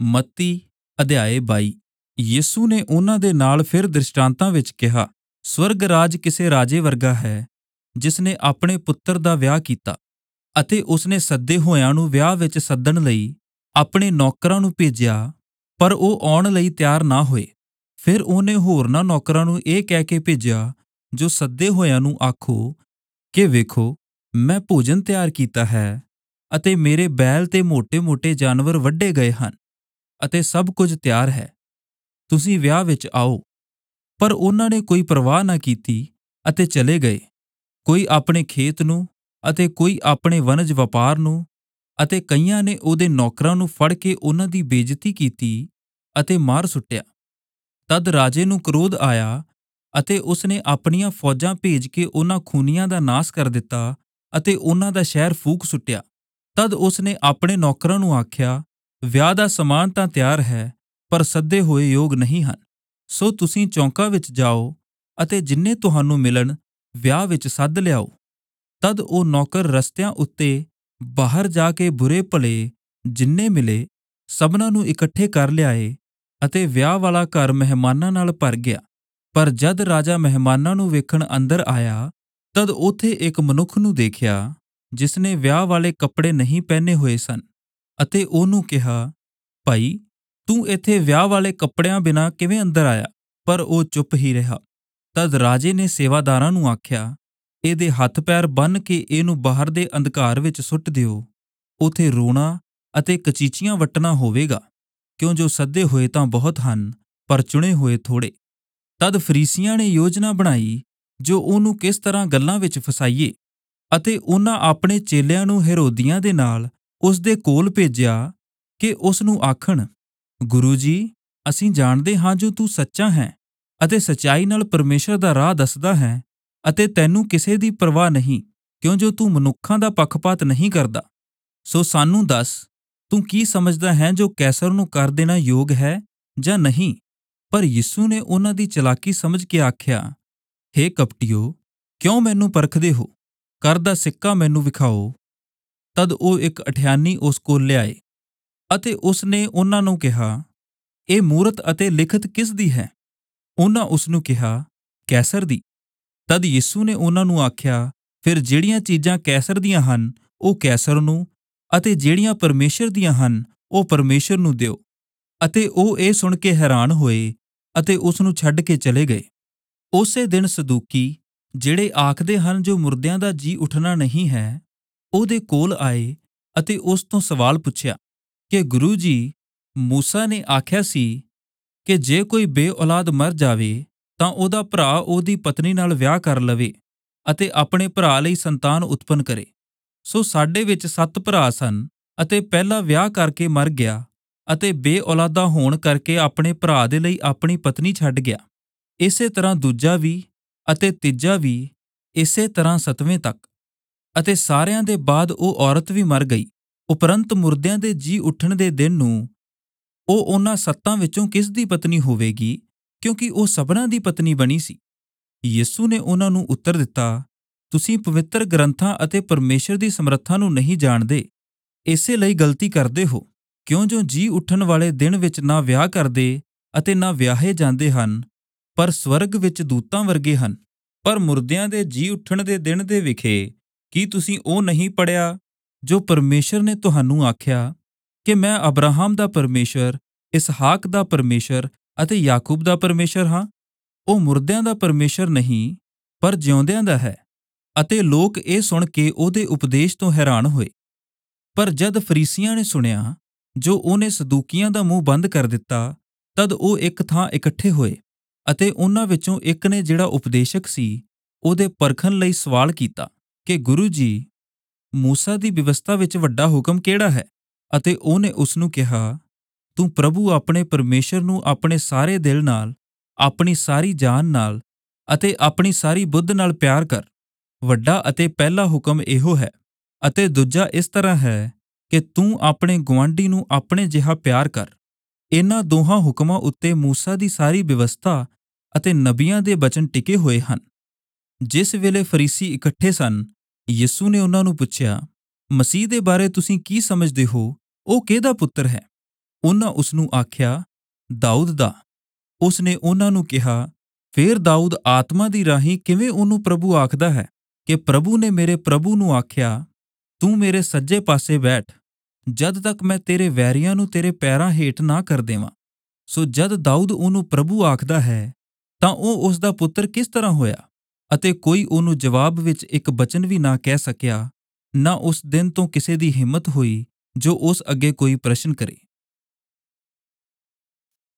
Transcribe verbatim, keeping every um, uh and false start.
ਮੱਤੀ ਅਧਿਆਇ ਬਾਈ। ਯਿਸੂ ਨੇ ਉਨ੍ਹਾਂ ਦੇ ਨਾਲ ਫਿਰ ਦ੍ਰਿਸ਼ਟਾਂਤਾਂ ਵਿੱਚ ਕਿਹਾ, ਸਵਰਗ ਰਾਜ ਕਿਸੇ ਰਾਜੇ ਵਰਗਾ ਹੈ ਜਿਸ ਨੇ ਆਪਣੇ ਪੁੱਤਰ ਦਾ ਵਿਆਹ ਕੀਤਾ ਅਤੇ ਉਸਨੇ ਸੱਦੇ ਹੋਇਆਂ ਨੂੰ ਵਿਆਹ ਵਿੱਚ ਸੱਦਣ ਲਈ ਆਪਣੇ ਨੌਕਰਾਂ ਨੂੰ ਭੇਜਿਆ, ਪਰ ਉਹ ਆਉਣ ਲਈ ਤਿਆਰ ਨਾ ਹੋਏ। ਫਿਰ ਉਹਨੇ ਹੋਰਨਾਂ ਨੌਕਰਾਂ ਨੂੰ ਇਹ ਕਹਿ ਕੇ ਭੇਜਿਆ ਜੋ ਸੱਦੇ ਹੋਇਆਂ ਨੂੰ ਆਖੋ ਕਿ ਵੇਖੋ, ਮੈਂ ਭੋਜਨ ਤਿਆਰ ਕੀਤਾ ਹੈ ਅਤੇ ਮੇਰੇ ਬੈਲ ਤੇ ਮੋਟੇ-ਮੋਟੇ ਜਾਨਵਰ ਵੱਢੇ ਗਏ ਹਨ ਅਤੇ ਸਭ ਕੁਝ ਤਿਆਰ ਹੈ, ਤੁਸੀਂ ਵਿਆਹ ਵਿੱਚ ਆਓ। ਪਰ ਉਹਨਾਂ ਨੇ ਕੋਈ ਪਰਵਾਹ ਨਾ ਕੀਤੀ ਅਤੇ ਚਲੇ ਗਏ, ਕੋਈ ਆਪਣੇ ਖੇਤ ਨੂੰ ਅਤੇ ਕੋਈ ਆਪਣੇ ਵਣਜ ਵਪਾਰ ਨੂੰ, ਅਤੇ ਕਈਆਂ ਨੇ ਉਹਦੇ ਨੌਕਰਾਂ ਨੂੰ ਫੜ ਕੇ ਉਹਨਾਂ ਦੀ ਬੇਇੱਜ਼ਤੀ ਕੀਤੀ ਅਤੇ ਮਾਰ ਸੁੱਟਿਆ। ਤਦ ਰਾਜੇ ਨੂੰ ਕ੍ਰੋਧ ਆਇਆ ਅਤੇ ਉਸਨੇ ਆਪਣੀਆਂ ਫੌਜਾਂ ਭੇਜ ਕੇ ਉਹਨਾਂ ਖੂਨੀਆਂ ਦਾ ਨਾਸ਼ ਕਰ ਦਿੱਤਾ ਅਤੇ ਉਹਨਾਂ ਦਾ ਸ਼ਹਿਰ ਫੂਕ ਸੁੱਟਿਆ। ਤਦ ਉਸਨੇ ਆਪਣੇ ਨੌਕਰਾਂ ਨੂੰ ਆਖਿਆ, ਵਿਆਹ ਦਾ ਸਮਾਨ ਤਾਂ ਤਿਆਰ ਹੈ, ਪਰ ਸੱਦੇ ਹੋਏ ਯੋਗ ਨਹੀਂ ਹਨ। ਸੋ ਤੁਸੀਂ ਚੌਂਕਾਂ ਵਿੱਚ ਜਾਓ ਅਤੇ ਜਿੰਨੇ ਤੁਹਾਨੂੰ ਮਿਲਣ ਵਿਆਹ ਵਿੱਚ ਸੱਦ ਲਿਆਓ। ਤਦ ਉਹ ਨੌਕਰ ਰਸਤਿਆਂ ਉੱਤੇ ਬਾਹਰ ਜਾ ਕੇ ਬੁਰੇ ਭਲੇ ਜਿੰਨੇ ਮਿਲੇ ਸਭਨਾਂ ਨੂੰ ਇਕੱਠੇ ਕਰ ਲਿਆਏ ਅਤੇ ਵਿਆਹ ਵਾਲਾ ਘਰ ਮਹਿਮਾਨਾਂ ਨਾਲ ਭਰ ਗਿਆ। ਪਰ ਜਦ ਰਾਜਾ ਮਹਿਮਾਨਾਂ ਨੂੰ ਵੇਖਣ ਅੰਦਰ ਆਇਆ, ਤਦ ਉੱਥੇ ਇੱਕ ਮਨੁੱਖ ਨੂੰ ਦੇਖਿਆ ਜਿਸਨੇ ਵਿਆਹ ਵਾਲੇ ਕੱਪੜੇ ਨਹੀਂ ਪਹਿਨੇ ਹੋਏ ਸਨ, ਅਤੇ ਉਹਨੂੰ ਕਿਹਾ, ਭਾਈ, ਤੂੰ ਇੱਥੇ ਵਿਆਹ ਵਾਲੇ ਕੱਪੜਿਆਂ ਬਿਨਾਂ ਕਿਵੇਂ ਅੰਦਰ ਆਇਆ? ਪਰ ਉਹ ਚੁੱਪ ਹੀ ਰਿਹਾ। ਤਦ ਰਾਜੇ ਨੇ ਸੇਵਾਦਾਰਾਂ ਨੂੰ ਆਖਿਆ, ਇਹਦੇ ਹੱਥ ਪੈਰ ਬੰਨ੍ਹ ਕੇ ਇਹਨੂੰ ਬਾਹਰ ਦੇ ਅੰਧਕਾਰ ਵਿੱਚ ਸੁੱਟ ਦਿਓ। ਉੱਥੇ ਰੋਣਾ ਅਤੇ ਕਚੀਚੀਆਂ ਵੱਟਣਾ ਹੋਵੇਗਾ, ਕਿਉਂ ਜੋ ਸੱਦੇ ਹੋਏ ਤਾਂ ਬਹੁਤ ਹਨ, ਪਰ ਚੁਣੇ ਹੋਏ ਥੋੜ੍ਹੇ। ਤਦ ਫਰੀਸੀਆਂ ਨੇ ਯੋਜਨਾ ਬਣਾਈ ਜੋ ਉਹਨੂੰ ਕਿਸ ਤਰ੍ਹਾਂ ਗੱਲਾਂ ਵਿੱਚ ਫਸਾਈਏ, ਅਤੇ ਉਹਨਾਂ ਆਪਣੇ ਚੇਲਿਆਂ ਨੂੰ ਹੈਰੋਦੀਆਂ ਦੇ ਨਾਲ ਉਸ ਦੇ ਕੋਲ ਭੇਜਿਆ ਕਿ ਉਸ ਨੂੰ ਆਖਣ, ਗੁਰੂ ਜੀ, ਅਸੀਂ ਜਾਣਦੇ ਹਾਂ ਜੋ ਤੂੰ ਸੱਚਾ ਹੈ ਅਤੇ ਸੱਚਾਈ ਨਾਲ ਪਰਮੇਸ਼ਰ ਦਾ ਰਾਹ ਦੱਸਦਾ ਹੈ, ਅਤੇ ਤੈਨੂੰ ਕਿਸੇ ਦੀ ਪਰਵਾਹ ਨਹੀਂ, ਕਿਉਂ ਜੋ ਤੂੰ ਮਨੁੱਖਾਂ ਦਾ ਪੱਖਪਾਤ ਨਹੀਂ ਕਰਦਾ। ਸੋ ਸਾਨੂੰ ਦੱਸ, ਤੂੰ ਕੀ ਸਮਝਦਾ ਹੈ ਜੋ ਕੈਸਰ ਨੂੰ ਕਰ ਦੇਣਾ ਯੋਗ ਹੈ ਜਾਂ ਨਹੀਂ? ਪਰ ਯਿਸੂ ਨੇ ਉਹਨਾਂ ਦੀ ਚਲਾਕੀ ਸਮਝ ਕੇ ਆਖਿਆ, ਹੇ ਕਪਟੀਓ, ਕਿਉਂ ਮੈਨੂੰ ਪਰਖਦੇ ਹੋ? ਕਰ ਦਾ ਸਿੱਕਾ ਮੈਨੂੰ ਵਿਖਾਓ। ਤਦ ਉਹ ਇੱਕ ਅਠਿਆਨੀ ਉਸ ਕੋਲ ਲਿਆਏ ਅਤੇ ਉਸਨੇ ਉਹਨਾਂ ਨੂੰ ਕਿਹਾ, ਇਹ ਮੂਰਤ ਅਤੇ ਲਿਖਤ ਕਿਸ ਦੀ ਹੈ? ਉਹਨਾਂ ਉਸਨੂੰ ਕਿਹਾ, ਕੈਸਰ ਦੀ। ਤਦ ਯਿਸੂ ਨੇ ਉਹਨਾਂ ਨੂੰ ਆਖਿਆ, ਫਿਰ ਜਿਹੜੀਆਂ ਚੀਜ਼ਾਂ ਕੈਸਰ ਦੀਆਂ ਹਨ ਉਹ ਕੈਸਰ ਨੂੰ, ਅਤੇ ਜਿਹੜੀਆਂ ਪਰਮੇਸ਼ਰ ਦੀਆਂ ਹਨ ਉਹ ਪਰਮੇਸ਼ਰ ਨੂੰ ਦਿਓ। ਅਤੇ ਉਹ ਇਹ ਸੁਣ ਕੇ ਹੈਰਾਨ ਹੋਏ ਅਤੇ ਉਸ ਨੂੰ ਛੱਡ ਕੇ ਚਲੇ ਗਏ। ਉਸੇ ਦਿਨ ਸਦੂਕੀ, ਜਿਹੜੇ ਆਖਦੇ ਹਨ ਜੋ ਮੁਰਦਿਆਂ ਦਾ ਜੀ ਉੱਠਣਾ ਨਹੀਂ ਹੈ, ਉਹਦੇ ਕੋਲ ਆਏ ਅਤੇ ਉਸ ਤੋਂ ਸਵਾਲ ਪੁੱਛਿਆ ਕਿ ਗੁਰੂ ਜੀ, ਮੂਸਾ ਨੇ ਆਖਿਆ ਸੀ ਕਿ ਜੇ ਕੋਈ ਬੇਔਲਾਦ ਮਰ ਜਾਵੇ ਤਾਂ ਉਹਦਾ ਭਰਾ ਉਹਦੀ ਪਤਨੀ ਨਾਲ ਵਿਆਹ ਕਰ ਲਵੇ ਅਤੇ ਆਪਣੇ ਭਰਾ ਲਈ ਸੰਤਾਨ ਉਤਪੰਨ ਕਰੇ। ਸੋ ਸਾਡੇ ਵਿੱਚ ਸੱਤ ਭਰਾ ਸਨ, ਅਤੇ ਪਹਿਲਾ ਵਿਆਹ ਕਰਕੇ ਮਰ ਗਿਆ ਅਤੇ ਬੇਔਲਾਦਾ ਹੋਣ ਕਰਕੇ ਆਪਣੇ ਭਰਾ ਦੇ ਲਈ ਆਪਣੀ ਪਤਨੀ ਛੱਡ ਗਿਆ। ਇਸੇ ਤਰ੍ਹਾਂ ਦੂਜਾ ਵੀ ਅਤੇ ਤੀਜਾ ਵੀ, ਇਸੇ ਤਰ੍ਹਾਂ ਸੱਤਵੇਂ ਤੱਕ। ਅਤੇ ਸਾਰਿਆਂ ਦੇ ਬਾਅਦ ਉਹ ਔਰਤ ਵੀ ਮਰ ਗਈ। ਉਪਰੰਤ ਮੁਰਦਿਆਂ ਦੇ ਜੀ ਉੱਠਣ ਦੇ ਦਿਨ ਨੂੰ ਉਹ ਉਹਨਾਂ ਸੱਤਾਂ ਵਿੱਚੋਂ ਕਿਸ ਦੀ ਪਤਨੀ ਹੋਵੇਗੀ, ਕਿਉਂਕਿ ਉਹ ਸਭਨਾਂ ਦੀ ਪਤਨੀ ਬਣੀ ਸੀ। ਯਿਸੂ ਨੇ ਉਹਨਾਂ ਨੂੰ ਉੱਤਰ ਦਿੱਤਾ, ਤੁਸੀਂ ਪਵਿੱਤਰ ਗ੍ਰੰਥਾਂ ਅਤੇ ਪਰਮੇਸ਼ਰ ਦੀ ਸਮਰੱਥਾ ਨੂੰ ਨਹੀਂ ਜਾਣਦੇ, ਇਸੇ ਲਈ ਗਲਤੀ ਕਰਦੇ ਹੋ। ਕਿਉਂ ਜੋ ਜੀ ਉੱਠਣ ਵਾਲੇ ਦਿਨ ਵਿੱਚ ਨਾ ਵਿਆਹ ਕਰਦੇ ਅਤੇ ਨਾ ਵਿਆਹੇ ਜਾਂਦੇ ਹਨ, ਪਰ ਸਵਰਗ ਵਿੱਚ ਦੂਤਾਂ ਵਰਗੇ ਹਨ। ਪਰ ਮੁਰਦਿਆਂ ਦੇ ਜੀ ਉੱਠਣ ਦੇ ਦਿਨ ਦੇ ਵਿਖੇ ਕੀ ਤੁਸੀਂ ਉਹ ਨਹੀਂ ਪੜ੍ਹਿਆ ਜੋ ਪਰਮੇਸ਼ਰ ਨੇ ਤੁਹਾਨੂੰ ਆਖਿਆ ਕਿ ਮੈਂ ਅਬਰਾਹਮ ਦਾ ਪਰਮੇਸ਼ਰ, ਇਸਹਾਕ ਦਾ ਪਰਮੇਸ਼ਰ ਅਤੇ ਯਾਕੂਬ ਦਾ ਪਰਮੇਸ਼ਰ ਹਾਂ? ਉਹ ਮੁਰਦਿਆਂ ਦਾ ਪਰਮੇਸ਼ਰ ਨਹੀਂ, ਪਰ ਜਿਉਂਦਿਆਂ ਦਾ ਹੈ। ਅਤੇ ਲੋਕ ਇਹ ਸੁਣ ਕੇ ਉਹਦੇ ਉਪਦੇਸ਼ ਤੋਂ ਹੈਰਾਨ ਹੋਏ। ਪਰ ਜਦ ਫਰੀਸੀਆਂ ਨੇ ਸੁਣਿਆ ਜੋ ਉਹਨੇ ਸਦੂਕੀਆਂ ਦਾ ਮੂੰਹ ਬੰਦ ਕਰ ਦਿੱਤਾ, ਤਦ ਉਹ ਇੱਕ ਥਾਂ ਇਕੱਠੇ ਹੋਏ, ਅਤੇ ਉਹਨਾਂ ਵਿੱਚੋਂ ਇੱਕ ਨੇ, ਜਿਹੜਾ ਉਪਦੇਸ਼ਕ ਸੀ, ਉਹਦੇ ਪਰਖਣ ਲਈ ਸਵਾਲ ਕੀਤਾ ਕਿ ਗੁਰੂ ਜੀ, ਮੂਸਾ ਦੀ ਵਿਵਸਥਾ ਵਿੱਚ ਵੱਡਾ ਹੁਕਮ ਕਿਹੜਾ ਹੈ? ਅਤੇ ਉਹਨੇ ਉਸਨੂੰ ਕਿਹਾ, ਤੂੰ ਪ੍ਰਭੂ ਆਪਣੇ ਪਰਮੇਸ਼ਰ ਨੂੰ ਆਪਣੇ ਸਾਰੇ ਦਿਲ ਨਾਲ, ਆਪਣੀ ਸਾਰੀ ਜਾਨ ਨਾਲ ਅਤੇ ਆਪਣੀ ਸਾਰੀ ਬੁੱਧ ਨਾਲ ਪਿਆਰ ਕਰ। ਵੱਡਾ ਅਤੇ ਪਹਿਲਾ ਹੁਕਮ ਇਹੋ ਹੈ, ਅਤੇ ਦੂਜਾ ਇਸ ਤਰ੍ਹਾਂ ਹੈ ਕਿ ਤੂੰ ਆਪਣੇ ਗੁਆਂਢੀ ਨੂੰ ਆਪਣੇ ਜਿਹਾ ਪਿਆਰ ਕਰ। ਇਹਨਾਂ ਦੋਹਾਂ ਹੁਕਮਾਂ ਉੱਤੇ ਮੂਸਾ ਦੀ ਸਾਰੀ ਵਿਵਸਥਾ ਅਤੇ ਨਬੀਆਂ ਦੇ ਬਚਨ ਟਿਕੇ ਹੋਏ ਹਨ। ਜਿਸ ਵੇਲੇ ਫਰੀਸੀ ਇਕੱਠੇ ਸਨ, ਯਿਸੂ ਨੇ ਉਹਨਾਂ ਨੂੰ ਪੁੱਛਿਆ, ਮਸੀਹ ਦੇ ਬਾਰੇ ਤੁਸੀਂ ਕੀ ਸਮਝਦੇ ਹੋ? ਉਹ ਕਿਹਦਾ ਪੁੱਤਰ ਹੈ? उन्होंने उसनू आख्या, दाऊद दा। उसने उन्होंने कहा, फेर दाऊद आत्मा दी राही किवें ओनू प्रभु आखदा है के प्रभु ने मेरे प्रभु नू आख्या, तू मेरे सज्जे पासे बैठ, जद तक मैं तेरे वैरियाँ नू तेरे पैरां हेठ ना कर देवां। सो जद दाऊद ओनू प्रभु आखदा है तां ओ उसदा पुत्तर किस तरियां होया? अते कोई ओनू जवाब विच एक बचन भी ना कह सक्या। ना उस दिन तो किसे दी हिम्मत होई जो उस अग्गे कोई प्रश्न करे।